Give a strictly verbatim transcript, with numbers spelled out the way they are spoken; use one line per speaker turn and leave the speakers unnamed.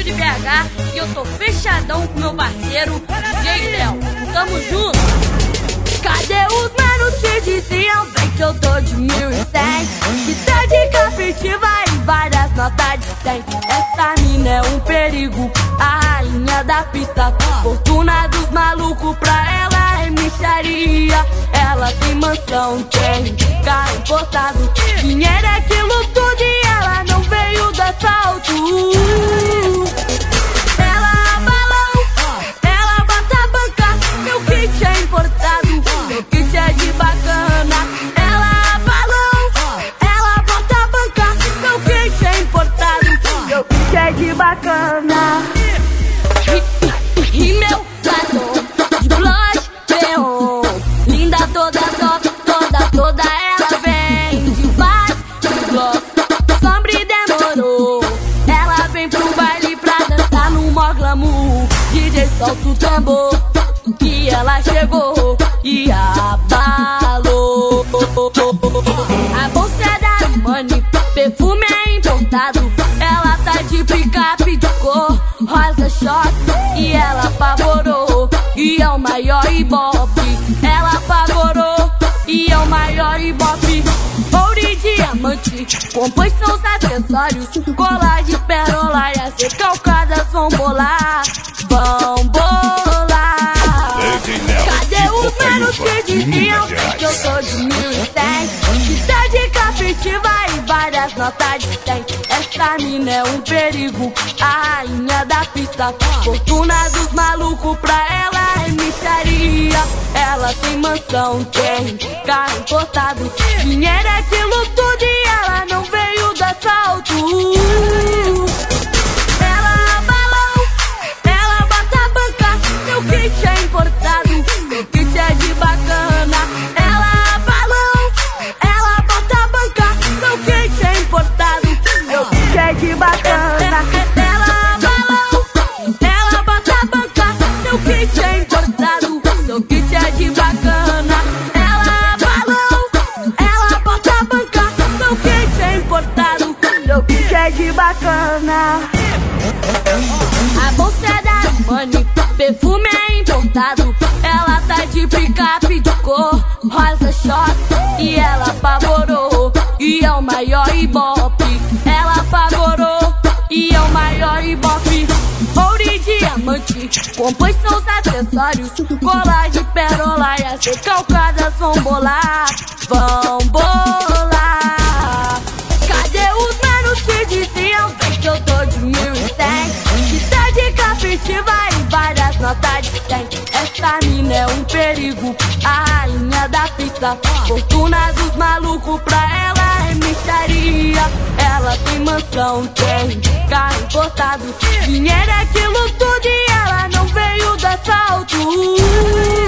de B H e eu tô fechadão com meu parceiro D J Léo. Tamo junto! Cadê os manos que diziam bem que eu tô de mil e cem? Que tá de captiva e várias notas de cem. Essa mina é um perigo, a rainha da pista. Fortuna dos malucos, pra ela é mixaria. Ela tem mansão, tem carro importado. Dinheiro é aquilo tudo e ela não veio do assalto. Ela balão, ela bota banca. Meu kit é importado, meu kit é de bacana. Ela balão, ela bota banca. Meu kit é importado, meu kit é de bacana. E, e meu batom de blush neon, linda toda, toda, toda, toda. Ela vem de base, de gloss, sombra e demorou. Ela vem pro baile pra dançar no mó glamour. D J solta o tambor, que ela chegou e abalou. A bolsa é da Armani, perfume é importado. Ela tá de picape de cor rosa choque e ela apavorou. E é o maior ibope, ela apavorou. E é o maior ibope. Ouro e diamante, compõe seus acessórios. Colar de pérola e as recalcadas vão bolar. Vão bolar. Cadê os manos que diziam que eu sou de mil e cem? Que tá de captiva e várias notas de cem. Essa mina é um perigo, a rainha da pista. Fortuna dos malucos, pra ela é mixaria. Ela tem mansão, tem carro importado. Dinheiro é aquilo tudo e ela não veio do assalto. Ela balão, ela bota banca. Meu kit é importado, meu kit é de bacana. Ela balão, ela bota banca. Meu kit é importado, meu kit é de bacana. Ela balão, ela bota banca. Meu kit é importado, meu kit é de bacana. Ela balão, ela bota banca. Meu kit é importado, meu kit é de bacana. A bolsa é da Armani, perfume é importado. Ela tá de picape de cor rosa choque e ela apavorou. E é o maior ibope, ela apavorou. E é o maior ibope. Ouro e diamante, compõe seus acessórios. Colar de pérola e as recalcadas vão bolar. Vão bolar. Cadê os manos que diziam bem que eu tô de mil e cem? Que tá de captiva e várias notas de cem. Essa mina é um perigo, a rainha da pista. Fortuna dos malucos, pra ela é mixaria. Ela tem mansão, tem carro importado. Dinheiro é aquilo tudo e ela não veio do assalto.